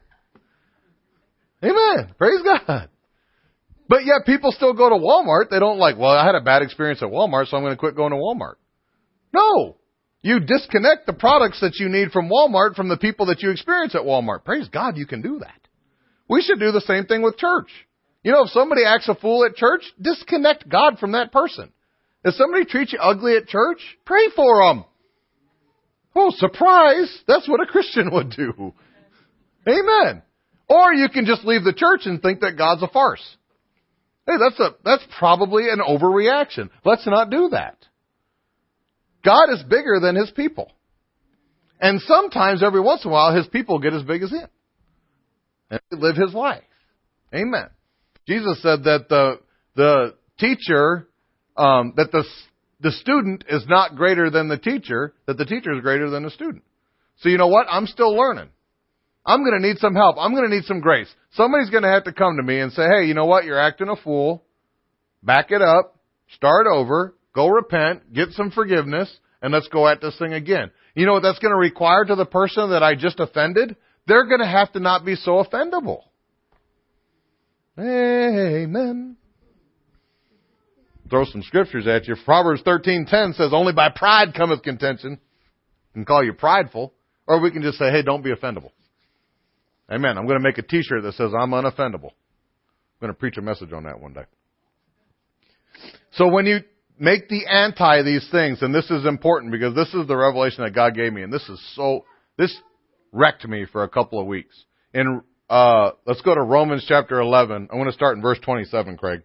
B: Amen. Praise God. But yet people still go to Walmart. They don't like, well, I had a bad experience at Walmart, so I'm going to quit going to Walmart. No. You disconnect the products that you need from Walmart from the people that you experience at Walmart. Praise God, you can do that. We should do the same thing with church. You know, if somebody acts a fool at church, disconnect God from that person. If somebody treats you ugly at church, pray for them. Oh, surprise. That's what a Christian would do. Amen. Or you can just leave the church and think that God's a farce. Hey, that's a, that's probably an overreaction. Let's not do that. God is bigger than His people. And sometimes, every once in a while, His people get as big as Him. And live His life. Amen. Jesus said that the, the teacher, um, that the, the student is not greater than the teacher, that the teacher is greater than the student. So you know what? I'm still learning. I'm going to need some help. I'm going to need some grace. Somebody's going to have to come to me and say, hey, you know what? You're acting a fool. Back it up. Start over. Go repent. Get some forgiveness. And let's go at this thing again. You know what that's going to require to the person that I just offended? They're going to have to not be so offendable. Amen. Throw some scriptures at you. Proverbs thirteen ten says, only by pride cometh contention. And call you prideful. Or we can just say, hey, don't be offendable. Amen. I'm going to make a t-shirt that says, I'm unoffendable. I'm going to preach a message on that one day. So when you, make the anti these things. And this is important because this is the revelation that God gave me. And this is so, this wrecked me for a couple of weeks. In, uh, let's go to Romans chapter eleven. I want to start in verse twenty-seven, Craig.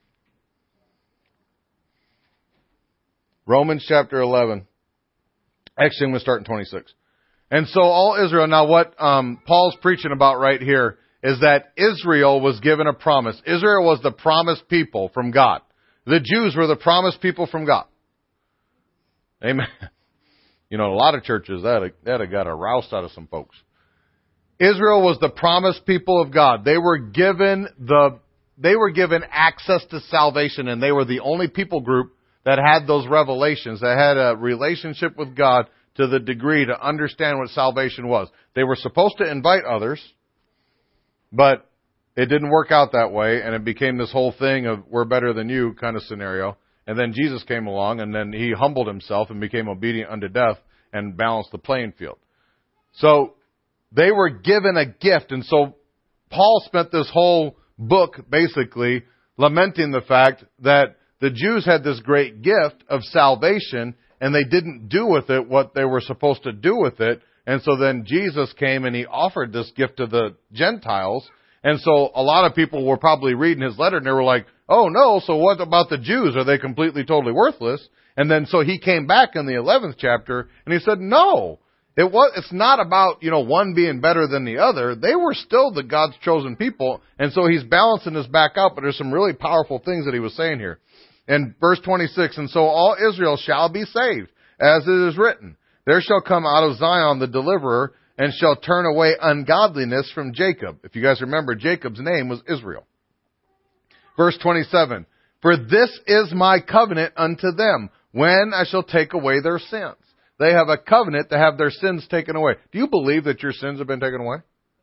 B: Romans chapter eleven. Actually, I'm going to start in twenty-six. And so all Israel, now what um, Paul's preaching about right here is that Israel was given a promise. Israel was the promised people from God. The Jews were the promised people from God. Amen. You know, a lot of churches, that that have got a roust out of some folks. Israel was the promised people of God. They were given the, they were given access to salvation, and they were the only people group that had those revelations, that had a relationship with God to the degree to understand what salvation was. They were supposed to invite others, but it didn't work out that way, and it became this whole thing of we're better than you kind of scenario. And then Jesus came along, and then he humbled himself and became obedient unto death and balanced the playing field. So they were given a gift, and so Paul spent this whole book basically lamenting the fact that the Jews had this great gift of salvation, and they didn't do with it what they were supposed to do with it. And so then Jesus came and he offered this gift to the Gentiles. And so a lot of people were probably reading his letter and they were like, oh no, so what about the Jews? Are they completely, totally worthless? And then so he came back in the eleventh chapter and he said, no, it was, it's not about, you know, one being better than the other. They were still the God's chosen people. And so he's balancing this back out, but there's some really powerful things that he was saying here. In verse twenty-six, and so all Israel shall be saved, as it is written, there shall come out of Zion the deliverer, and shall turn away ungodliness from Jacob. If you guys remember, Jacob's name was Israel. Verse twenty-seven, for this is my covenant unto them, when I shall take away their sins. They have a covenant to have their sins taken away. Do you believe that your sins have been taken away?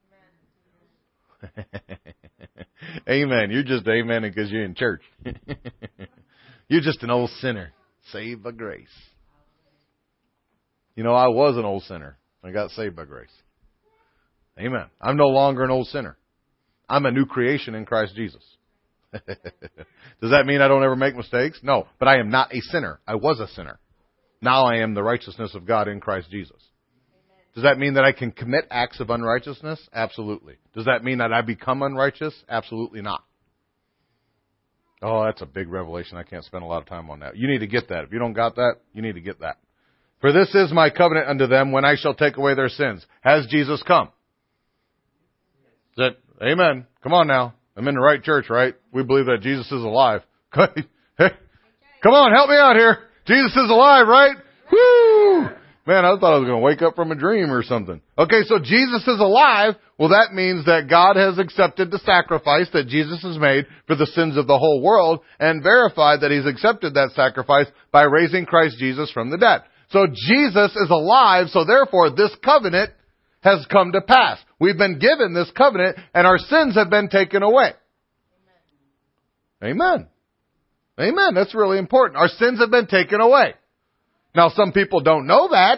B: Amen. Amen. You're just amening because you're in church. You're just an old sinner, saved by grace. You know, I was an old sinner. I got saved by grace. Amen. I'm no longer an old sinner. I'm a new creation in Christ Jesus. Does that mean I don't ever make mistakes? No, but I am not a sinner. I was a sinner. Now I am the righteousness of God in Christ Jesus. Does that mean that I can commit acts of unrighteousness? Absolutely. Does that mean that I become unrighteous? Absolutely not. Oh, that's a big revelation. I can't spend a lot of time on that. You need to get that. If you don't got that, you need to get that. For this is my covenant unto them when I shall take away their sins. Has Jesus come? That, amen. Come on now. I'm in the right church, right? We believe that Jesus is alive. Hey, come on, help me out here. Jesus is alive, right? Woo! Man, I thought I was going to wake up from a dream or something. Okay, so Jesus is alive. Well, that means that God has accepted the sacrifice that Jesus has made for the sins of the whole world and verified that he's accepted that sacrifice by raising Christ Jesus from the dead. So Jesus is alive, so therefore this covenant has come to pass. We've been given this covenant and our sins have been taken away. Amen. Amen. That's really important. Our sins have been taken away. Now, some people don't know that.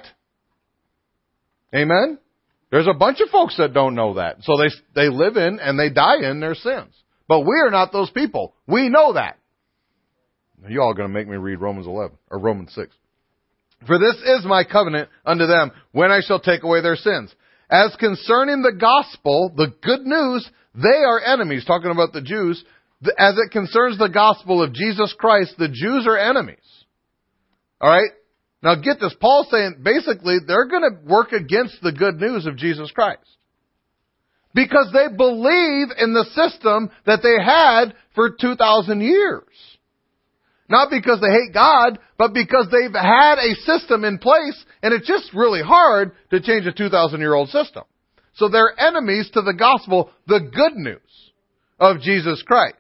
B: Amen? There's a bunch of folks that don't know that. So they they live in and they die in their sins. But we are not those people. We know that. You all are going to make me read Romans eleven or Romans six. For this is my covenant unto them when I shall take away their sins. As concerning the gospel, the good news, they are enemies. Talking about the Jews. As it concerns the gospel of Jesus Christ, the Jews are enemies. All right? Now get this, Paul's saying basically they're going to work against the good news of Jesus Christ. Because they believe in the system that they had for two thousand years. Not because they hate God, but because they've had a system in place and it's just really hard to change a two thousand year old system. So they're enemies to the gospel, the good news of Jesus Christ.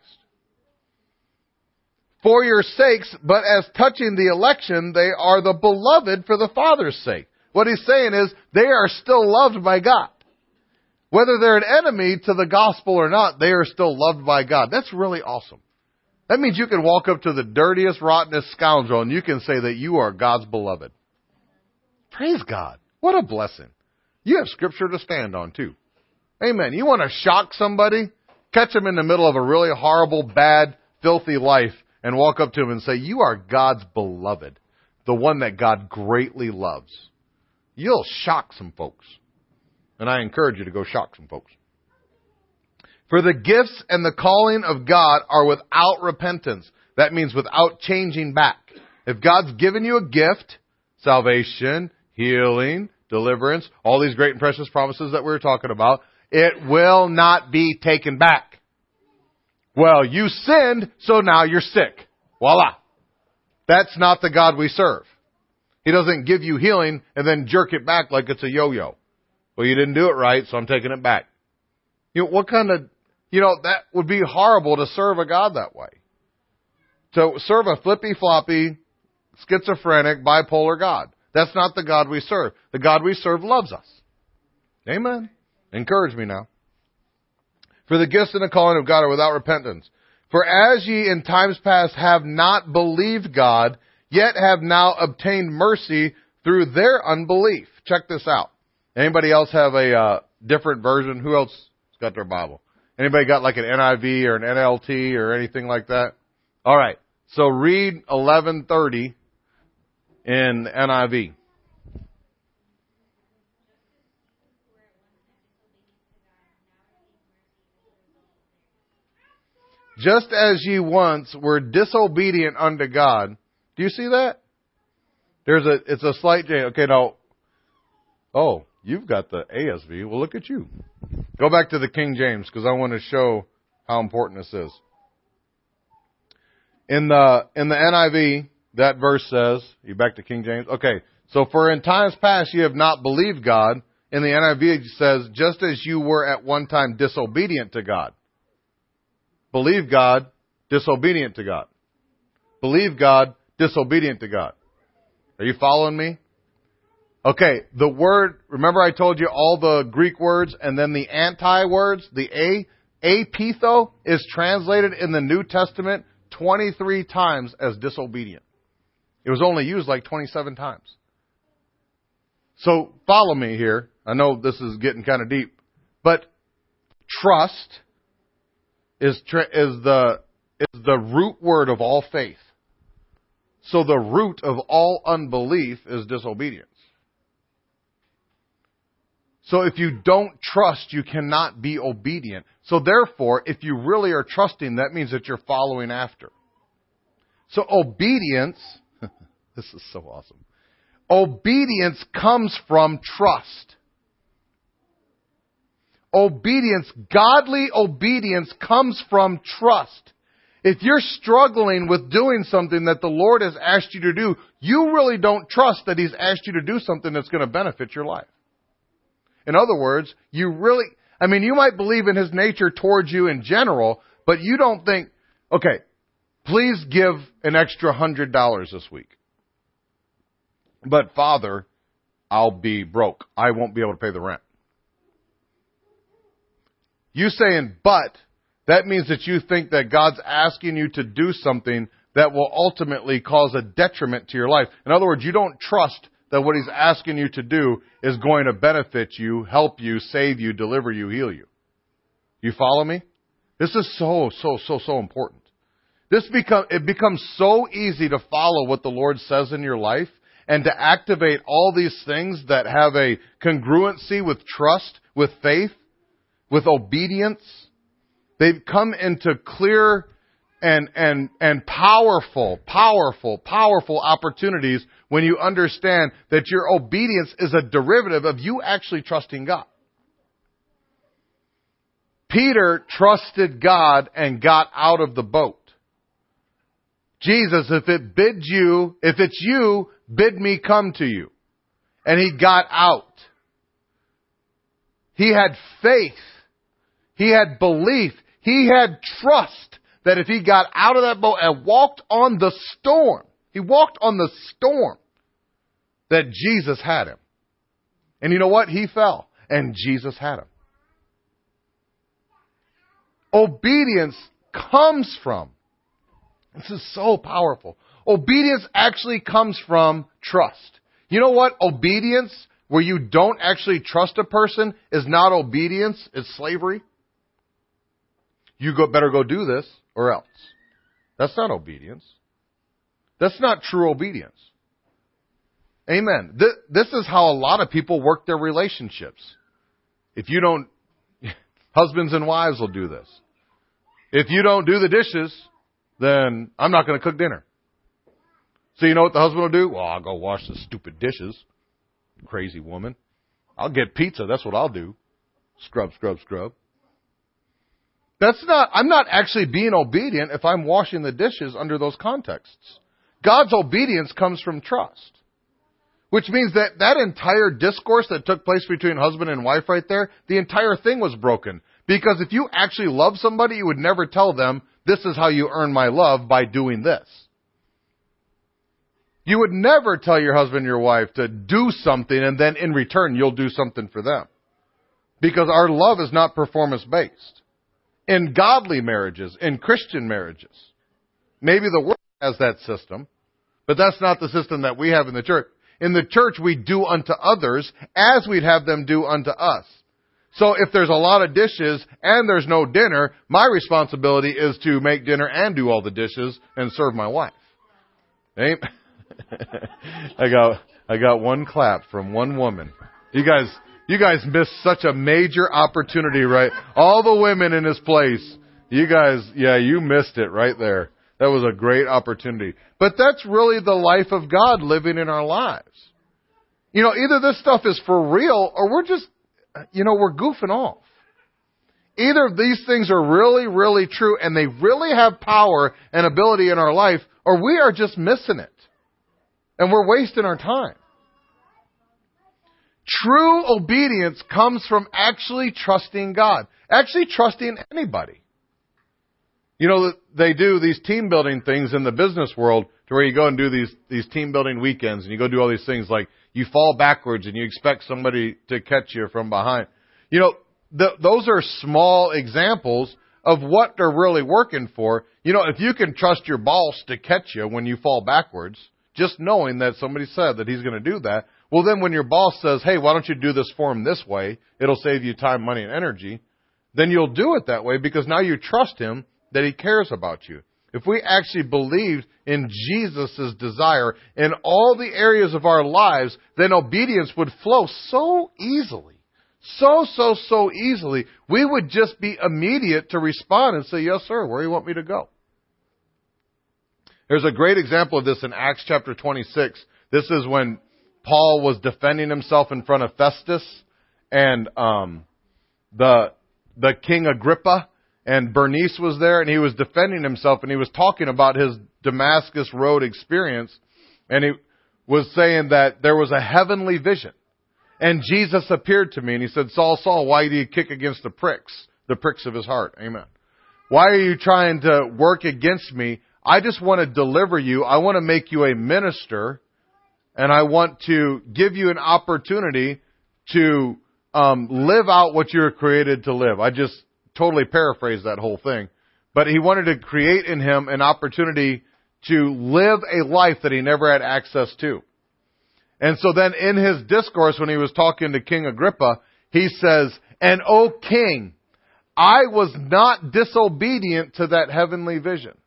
B: For your sakes, but as touching the election, they are the beloved for the Father's sake. What he's saying is, they are still loved by God. Whether they're an enemy to the gospel or not, they are still loved by God. That's really awesome. That means you can walk up to the dirtiest, rottenest scoundrel and you can say that you are God's beloved. Praise God. What a blessing. You have scripture to stand on too. Amen. You want to shock somebody? Catch them in the middle of a really horrible, bad, filthy life. and walk up to him and say, you are God's beloved, the one that God greatly loves, you'll shock some folks. And I encourage you to go shock some folks. For the gifts and the calling of God are without repentance. That means without changing back. If God's given you a gift, salvation, healing, deliverance, all these great and precious promises that we were talking about, it will not be taken back. Well, you sinned, so now you're sick. Voila. That's not the God we serve. He doesn't give you healing and then jerk it back like it's a yo-yo. Well, you didn't do it right, so I'm taking it back. You know, what kind of, you know, that would be horrible to serve a God that way. To serve a flippy-floppy, schizophrenic, bipolar God. That's not the God we serve. The God we serve loves us. Amen. Encourage me now. For the gifts and the calling of God are without repentance. For as ye in times past have not believed God, yet have now obtained mercy through their unbelief. Check this out. Anybody else have a uh, different version? Who else has got their Bible? Anybody got like an N I V or an N L T or anything like that? All right. So read eleven thirty in N I V. Just as ye once were disobedient unto God. Do you see that? There's a, it's a slight change. Okay, now, oh, you've got the A S V. Well, look at you. Go back to the King James because I want to show how important this is. In the, in the N I V, that verse says, you back to King James? Okay, so for in times past ye have not believed God. In the N I V it says, just as you were at one time disobedient to God. Believe God, disobedient to God. Believe God, disobedient to God. Are you following me? Okay, the word, remember I told you all the Greek words and then the anti-words, the a, apitho is translated in the New Testament twenty-three times as disobedient. It was only used like twenty-seven times. So follow me here. I know this is getting kind of deep, but trust is tra- is the is the root word of all faith. So the root of all unbelief is disobedience. So if you don't trust, you cannot be obedient. So therefore, if you really are trusting, that means that you're following after. So obedience, this is so awesome. Obedience comes from trust. Obedience, godly obedience comes from trust. If you're struggling with doing something that the Lord has asked you to do, you really don't trust that He's asked you to do something that's going to benefit your life. In other words, you really, I mean, you might believe in His nature towards you in general, but you don't think, okay, please give an extra hundred dollars this week. But Father, I'll be broke. I won't be able to pay the rent. You saying, but, that means that you think that God's asking you to do something that will ultimately cause a detriment to your life. In other words, you don't trust that what He's asking you to do is going to benefit you, help you, save you, deliver you, heal you. You follow me? This is so, so, so, so important. This become, it becomes so easy to follow what the Lord says in your life and to activate all these things that have a congruency with trust, with faith, with obedience. They come into clear and, and, and powerful, powerful, powerful opportunities when you understand that your obedience is a derivative of you actually trusting God. Peter trusted God and got out of the boat. Jesus, if it bids you, if it's you, bid me come to you. And he got out. He had faith. He had belief. He had trust that if he got out of that boat and walked on the storm, he walked on the storm, that Jesus had him. And you know what? He fell, and Jesus had him. Obedience comes from, this is so powerful, obedience actually comes from trust. You know what? Obedience, where you don't actually trust a person, is not obedience, it's slavery. You go, better go do this or else. That's not obedience. That's not true obedience. Amen. This, this is how a lot of people work their relationships. If you don't, husbands and wives will do this. If you don't do the dishes, then I'm not going to cook dinner. So you know what the husband will do? Well, I'll go wash the stupid dishes. Crazy woman. I'll get pizza. That's what I'll do. Scrub, scrub, scrub. That's not, I'm not actually being obedient if I'm washing the dishes under those contexts. God's obedience comes from trust. Which means that that entire discourse that took place between husband and wife right there, the entire thing was broken. Because if you actually love somebody, you would never tell them, this is how you earn my love by doing this. You would never tell your husband or your wife to do something and then in return you'll do something for them. Because our love is not performance-based. In godly marriages, in Christian marriages, maybe the world has that system, but that's not the system that we have in the church. In the church, we do unto others as we'd have them do unto us. So if there's a lot of dishes and there's no dinner, my responsibility is to make dinner and do all the dishes and serve my wife. Amen. I got I got one clap from one woman. You guys, you guys missed such a major opportunity, right? All the women in this place, you guys, yeah, you missed it right there. That was a great opportunity. But that's really the life of God living in our lives. You know, either this stuff is for real or we're just, you know, we're goofing off. Either of these things are really, really true and they really have power and ability in our life, or we are just missing it. And we're wasting our time. True obedience comes from actually trusting God. Actually trusting anybody. You know, they do these team building things in the business world to where you go and do these, these team building weekends and you go do all these things like you fall backwards and you expect somebody to catch you from behind. You know, th- those are small examples of what they're really working for. You know, if you can trust your boss to catch you when you fall backwards, just knowing that somebody said that he's going to do that, well then when your boss says, hey, why don't you do this for him this way? It'll save you time, money, and energy. Then you'll do it that way because now you trust him that he cares about you. If we actually believed in Jesus' desire in all the areas of our lives, then obedience would flow so easily. So, so, so easily. We would just be immediate to respond and say, yes, sir, where do you want me to go? There's a great example of this in Acts chapter twenty-six. This is when Paul was defending himself in front of Festus and um, the the King Agrippa. And Bernice was there, and he was defending himself, and he was talking about his Damascus Road experience, and he was saying that there was a heavenly vision. And Jesus appeared to me, and he said, Saul, Saul, why do you kick against the pricks, the pricks of his heart? Amen. Why are you trying to work against me? I just want to deliver you. I want to make you a minister, and I want to give you an opportunity to um, live out what you're created to live. I just totally paraphrase that whole thing. But he wanted to create in him an opportunity to live a life that he never had access to. And so then in his discourse, when he was talking to King Agrippa, he says, and O King, I was not disobedient to that heavenly vision.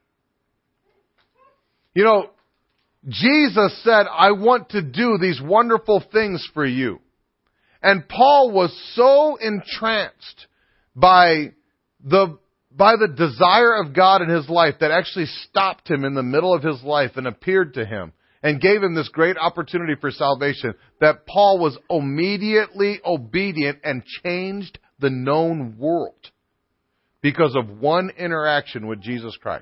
B: You know, Jesus said, I want to do these wonderful things for you. And Paul was so entranced by the by the desire of God in his life that actually stopped him in the middle of his life and appeared to him and gave him this great opportunity for salvation, that Paul was immediately obedient and changed the known world because of one interaction with Jesus Christ.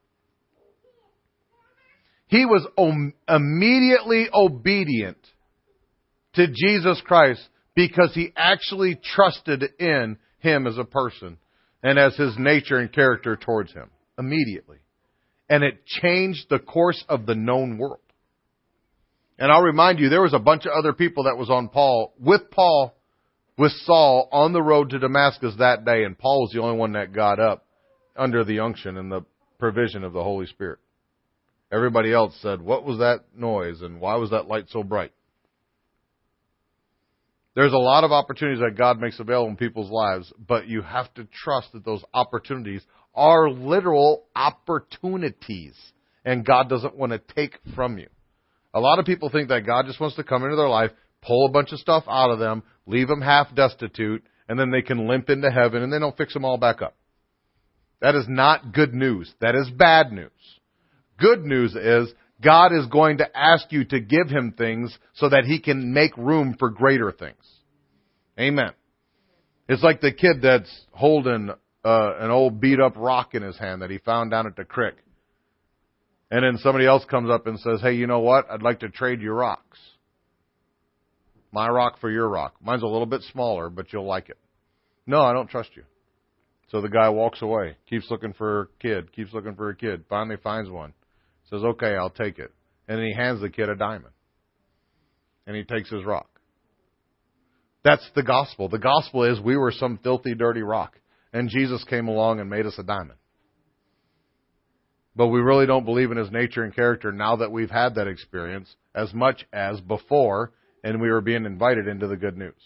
B: He was om- immediately obedient to Jesus Christ because he actually trusted in him as a person and as his nature and character towards him. Immediately. And it changed the course of the known world. And I'll remind you, there was a bunch of other people that was on Paul, with Paul, with Saul, on the road to Damascus that day, and Paul was the only one that got up under the unction and the provision of the Holy Spirit. Everybody else said, what was that noise, and why was that light so bright? There's a lot of opportunities that God makes available in people's lives, but you have to trust that those opportunities are literal opportunities, and God doesn't want to take from you. A lot of people think that God just wants to come into their life, pull a bunch of stuff out of them, leave them half destitute, and then they can limp into heaven, and they don't fix them all back up. That is not good news. That is bad news. Good news is God is going to ask you to give Him things so that He can make room for greater things. Amen. It's like the kid that's holding uh, an old beat-up rock in his hand that he found down at the creek. And then somebody else comes up and says, hey, you know what? I'd like to trade your rocks. My rock for your rock. Mine's a little bit smaller, but you'll like it. No, I don't trust you. So the guy walks away, keeps looking for a kid, keeps looking for a kid, finally finds one. Says, okay, I'll take it. And then he hands the kid a diamond. And he takes his rock. That's the gospel. The gospel is we were some filthy, dirty rock. And Jesus came along and made us a diamond. But we really don't believe in His nature and character now that we've had that experience as much as before, and we were being invited into the good news.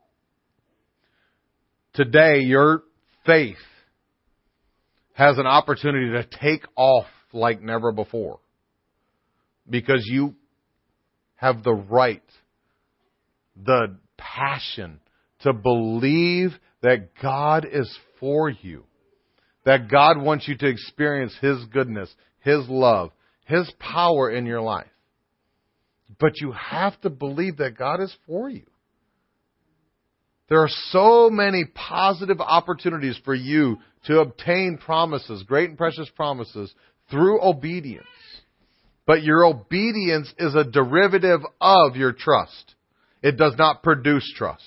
B: Today, your faith has an opportunity to take off like never before. Because you have the right, the passion to believe that God is for you. That God wants you to experience His goodness, His love, His power in your life. But you have to believe that God is for you. There are so many positive opportunities for you to obtain promises, great and precious promises, through obedience. But your obedience is a derivative of your trust. It does not produce trust.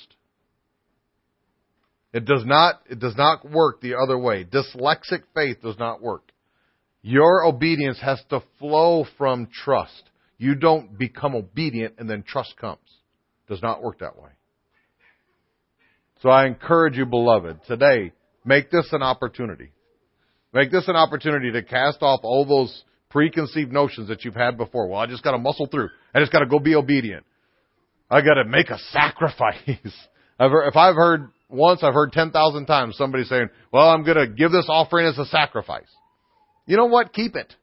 B: It does not, it does not work the other way. Dyslexic faith does not work. Your obedience has to flow from trust. You don't become obedient and then trust comes. It does not work that way. So I encourage you, beloved, today, make this an opportunity. Make this an opportunity to cast off all those preconceived notions that you've had before. Well, I just got to muscle through. I just got to go be obedient. I got to make a sacrifice. I've heard, if I've heard once, I've heard ten thousand times somebody saying, well, I'm going to give this offering as a sacrifice. You know what? Keep it.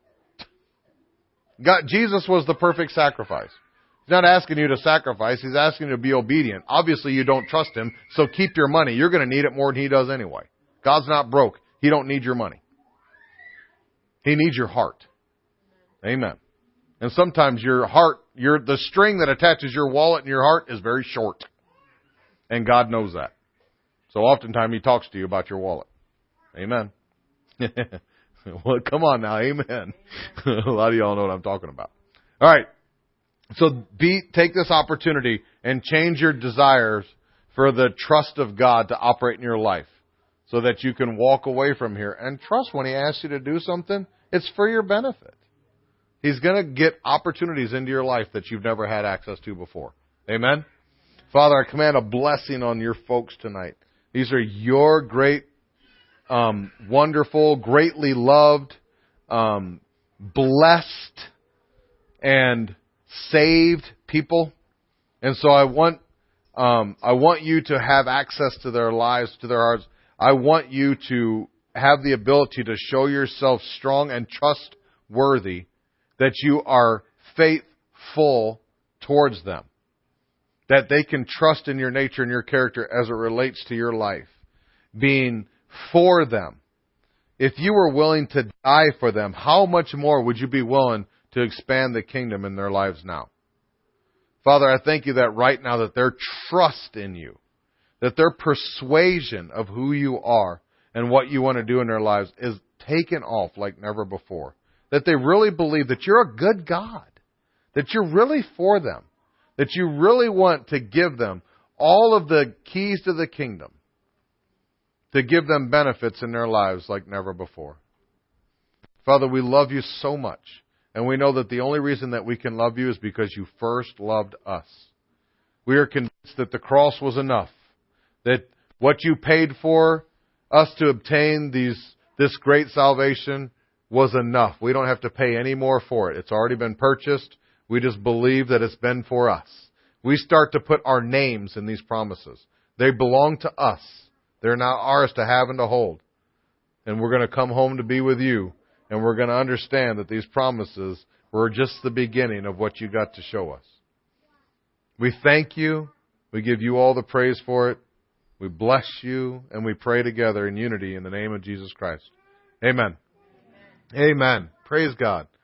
B: God, Jesus was the perfect sacrifice. He's not asking you to sacrifice. He's asking you to be obedient. Obviously, you don't trust Him, so keep your money. You're going to need it more than He does anyway. God's not broke. He don't need your money. He needs your heart. Amen. And sometimes your heart, your the string that attaches your wallet and your heart is very short. And God knows that. So oftentimes He talks to you about your wallet. Amen. Well, come on now. Amen. A lot of y'all know what I'm talking about. All right. So be, take this opportunity and change your desires for the trust of God to operate in your life so that you can walk away from here and trust when He asks you to do something, it's for your benefit. He's going to get opportunities into your life that you've never had access to before. Amen? Father, I command a blessing on your folks tonight. These are your great, um, wonderful, greatly loved, um, blessed, and saved people. And so I want, um, I want you to have access to their lives, to their hearts. I want you to have the ability to show yourself strong and trustworthy, that you are faithful towards them, that they can trust in your nature and your character as it relates to your life, being for them. If you were willing to die for them, how much more would you be willing to expand the kingdom in their lives now? Father, I thank you that right now that their trust in you, that their persuasion of who you are and what you want to do in their lives is taken off like never before. That they really believe that you're a good God, that you're really for them, that you really want to give them all of the keys to the kingdom, to give them benefits in their lives like never before. Father, we love you so much, and we know that the only reason that we can love you is because you first loved us. We are convinced that the cross was enough, that what you paid for us to obtain these this great salvation was enough. We don't have to pay any more for it. It's already been purchased. We just believe that it's been for us. We start to put our names in these promises. They belong to us. They're now ours to have and to hold. and we're going to come home to be with you, and we're going to understand that these promises were just the beginning of what you got to show us. We thank you. We give you all the praise for it. We bless you, and we pray together in unity in the name of Jesus Christ. Amen. Amen. Amen. Praise God.